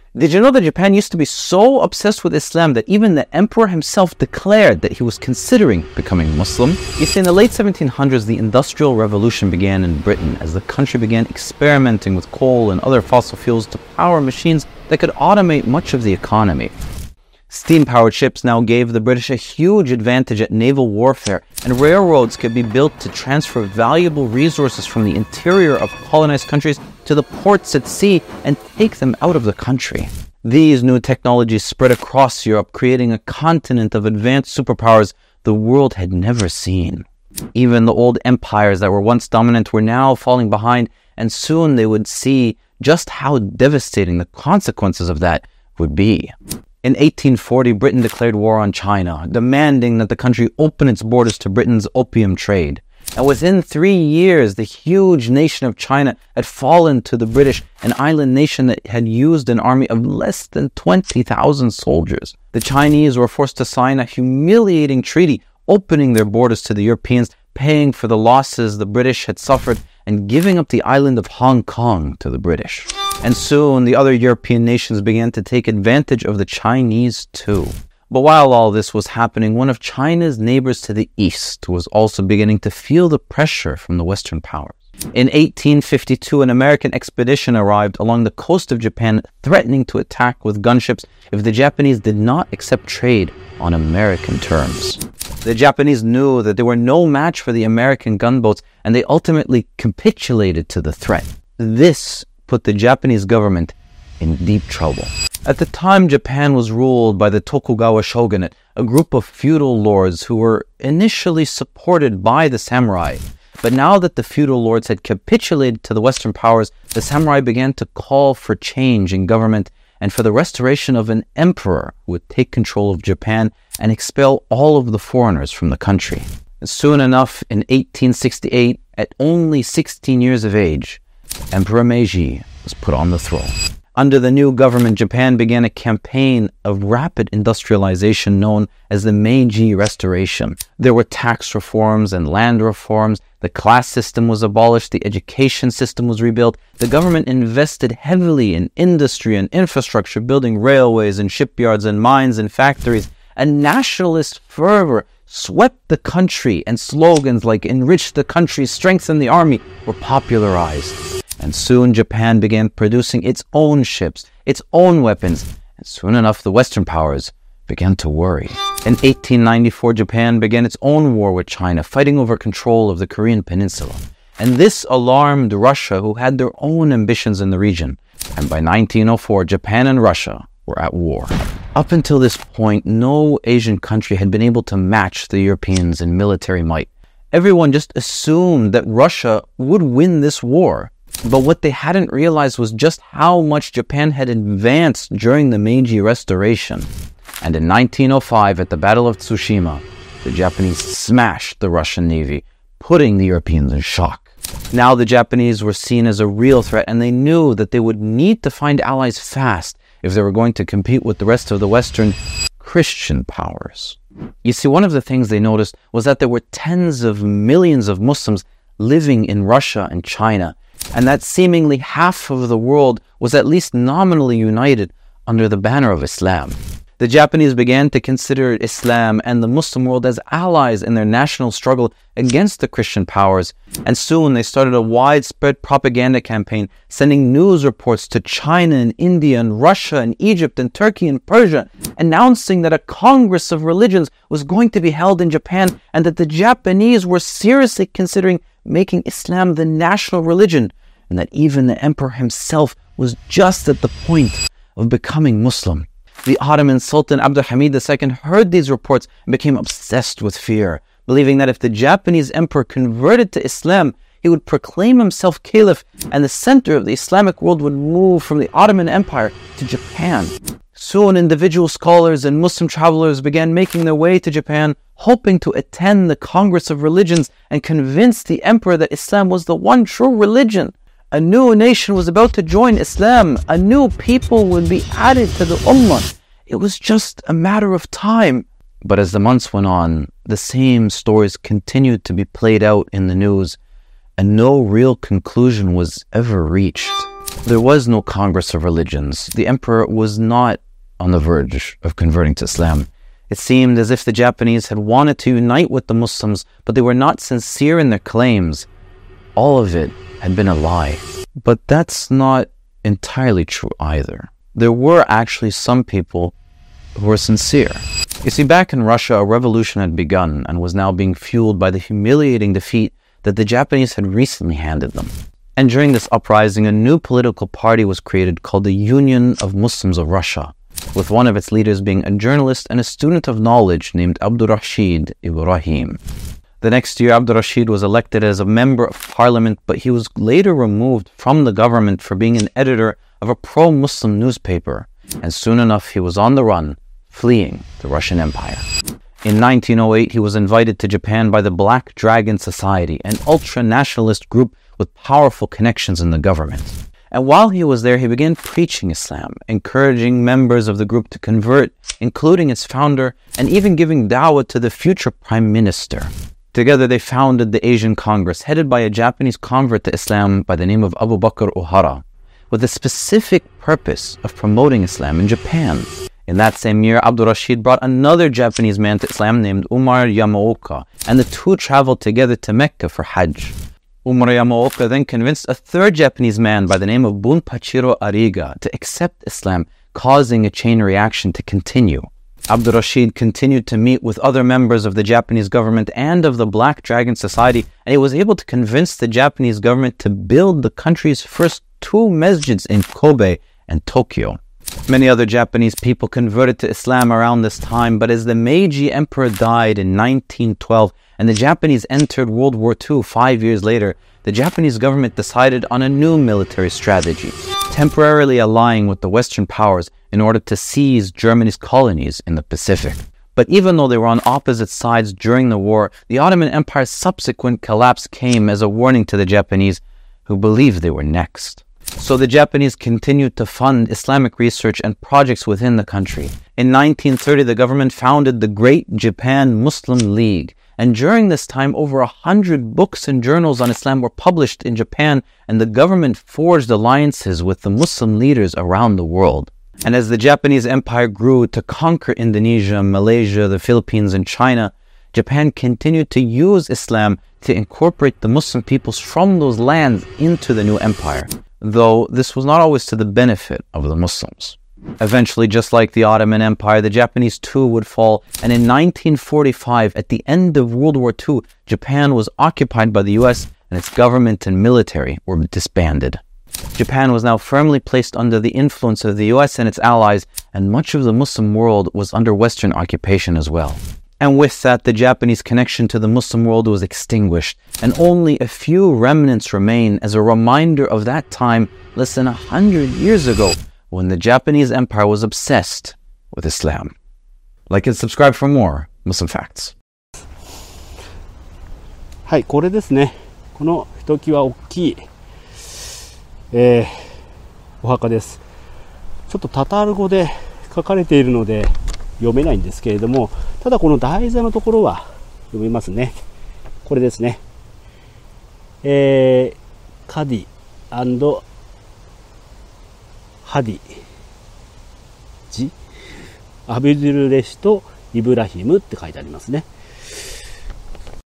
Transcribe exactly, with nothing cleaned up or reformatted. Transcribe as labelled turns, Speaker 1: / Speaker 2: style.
Speaker 1: Did you know that Japan used to be so obsessed with Islam that even the emperor himself declared that he was considering becoming Muslim? You see, in the late seventeen hundreds, the Industrial Revolution began in Britain as the country began experimenting with coal and other fossil fuels to power machines that could automate much of the economy. Steam-powered ships now gave the British a huge advantage at naval warfare, and railroads could be built to transfer valuable resources from the interior of colonized countries to the ports at sea and take them out of the country. These new technologies spread across Europe, creating a continent of advanced superpowers the world had never seen. Even the old empires that were once dominant were now falling behind, and soon they would see just how devastating the consequences of that would be. In eighteen forty, Britain declared war on China, demanding that the country open its borders to Britain's opium trade. And within three years, the huge nation of China had fallen to the British, an island nation that had used an army of less than twenty thousand soldiers. The Chinese were forced to sign a humiliating treaty, opening their borders to the Europeans, paying for the losses the British had suffered, and giving up the island of Hong Kong to the British. And soon, the other European nations began to take advantage of the Chinese too. But while all this was happening, one of China's neighbors to the east was also beginning to feel the pressure from the Western powers. In eighteen fifty-two, an American expedition arrived along the coast of Japan, threatening to attack with gunships if the Japanese did not accept trade on American terms. The Japanese knew that they were no match for the American gunboats, and they ultimately capitulated to the threat. This put the Japanese government in deep trouble. At the time, Japan was ruled by the Tokugawa shogunate, a group of feudal lords who were initially supported by the samurai. But now that the feudal lords had capitulated to the Western powers, the samurai began to call for change in government and for the restoration of an emperor who would take control of Japan and expel all of the foreigners from the country. Soon enough, in eighteen sixty-eight, at only sixteen years of age, Emperor Meiji was put on the throne. Under the new government, Japan began a campaign of rapid industrialization known as the Meiji Restoration. There were tax reforms and land reforms. The class system was abolished. The education system was rebuilt. The government invested heavily in industry and infrastructure, building railways and shipyards and mines and factories. A nationalist fervor swept the country, and slogans like "enrich the country, strengthen the army" were popularized. And soon Japan began producing its own ships, its own weapons, and soon enough the Western powers began to worry. In eighteen ninety-four, Japan began its own war with China, fighting over control of the Korean peninsula. And this alarmed Russia, who had their own ambitions in the region. And by nineteen oh four, Japan and Russia were at war. Up until this point, no Asian country had been able to match the Europeans in military might. Everyone just assumed that Russia would win this war. But what they hadn't realized was just how much Japan had advanced during the Meiji Restoration. And in nineteen oh five, at the Battle of Tsushima, the Japanese smashed the Russian Navy, putting the Europeans in shock. Now the Japanese were seen as a real threat, and they knew that they would need to find allies fast if they were going to compete with the rest of the Western Christian powers. You see, one of the things they noticed was that there were tens of millions of Muslims living in Russia and China, and that seemingly half of the world was at least nominally united under the banner of Islam. The Japanese began to consider Islam and the Muslim world as allies in their national struggle against the Christian powers, and soon they started a widespread propaganda campaign, sending news reports to China and India and Russia and Egypt and Turkey and Persia, announcing that a Congress of Religions was going to be held in Japan and that the Japanese were seriously considering making Islam the national religion, and that even the emperor himself was just at the point of becoming Muslim. The Ottoman Sultan Abdul Hamid the Second heard these reports and became obsessed with fear, believing that if the Japanese emperor converted to Islam, he would proclaim himself caliph and the center of the Islamic world would move from the Ottoman Empire to Japan. Soon, individual scholars and Muslim travelers began making their way to Japan, hoping to attend the Congress of Religions and convince the emperor that Islam was the one true religion. A new nation was about to join Islam. A new people would be added to the Ummah. It was just a matter of time. But as the months went on, the same stories continued to be played out in the news, and no real conclusion was ever reached. There was no Congress of Religions. The emperor was not on the verge of converting to Islam. It seemed as if the Japanese had wanted to unite with the Muslims, but they were not sincere in their claims. All of it had been a lie. But that's not entirely true either. There were actually some people who were sincere. You see, back in Russia, a revolution had begun and was now being fueled by the humiliating defeat that the Japanese had recently handed them. And during this uprising, a new political party was created called the Union of Muslims of Russia, with one of its leaders being a journalist and a student of knowledge named Abdurrashid Ibrahim. The next year, Abdurrashid was elected as a member of parliament, but he was later removed from the government for being an editor of a pro-Muslim newspaper, and soon enough he was on the run, fleeing the Russian Empire. In nineteen oh eight, he was invited to Japan by the Black Dragon Society, an ultra-nationalist group with powerful connections in the government. And while he was there, he began preaching Islam, encouraging members of the group to convert, including its founder, and even giving da'wah to the future prime minister. Together they founded the Asian Congress, headed by a Japanese convert to Islam by the name of Abu Bakr Ohara, with the specific purpose of promoting Islam in Japan. In that same year, Abdurrashid brought another Japanese man to Islam named Umar Yamaoka, and the two traveled together to Mecca for Hajj. Umar Yamaoka then convinced a third Japanese man by the name of Bunpachiro Ariga to accept Islam, causing a chain reaction to continue. Abdurrashid continued to meet with other members of the Japanese government and of the Black Dragon Society, and he was able to convince the Japanese government to build the country's first two masjids in Kobe and Tokyo. Many other Japanese people converted to Islam around this time, but as the Meiji Emperor died in nineteen twelve and the Japanese entered World War Two five years later, the Japanese government decided on a new military strategy, temporarily allying with the Western powers in order to seize Germany's colonies in the Pacific. But even though they were on opposite sides during the war, the Ottoman Empire's subsequent collapse came as a warning to the Japanese, who believed they were next. So the Japanese continued to fund Islamic research and projects within the country. In nineteen thirty, the government founded the Great Japan Muslim League, and during this time, over a hundred books and journals on Islam were published in Japan, and the government forged alliances with the Muslim leaders around the world. And as the Japanese Empire grew to conquer Indonesia, Malaysia, the Philippines, and China, Japan continued to use Islam to incorporate the Muslim peoples from those lands into the new empire, though this was not always to the benefit of the Muslims. Eventually, just like the Ottoman Empire, the Japanese too would fall, and in nineteen forty-five, at the end of World War Two, Japan was occupied by the U S and its government and military were disbanded. Japan was now firmly placed under the influence of the U S and its allies, and much of the Muslim world was under Western occupation as well. And with that, the Japanese connection to the Muslim world was extinguished, and only a few remnants remain as a reminder of that time less than a hundred years ago, when the Japanese Empire was obsessed with Islam. Like and subscribe for more Muslim facts.
Speaker 2: はい、これですね。このひときわ大きい、えー、お墓です。ちょっとタタール語で書かれているので読めないんですけれども、ただこの台座のところは読めますね。これですね。えー、カディ&ハディジアブドゥルレシとイブラヒムって書いてありますね。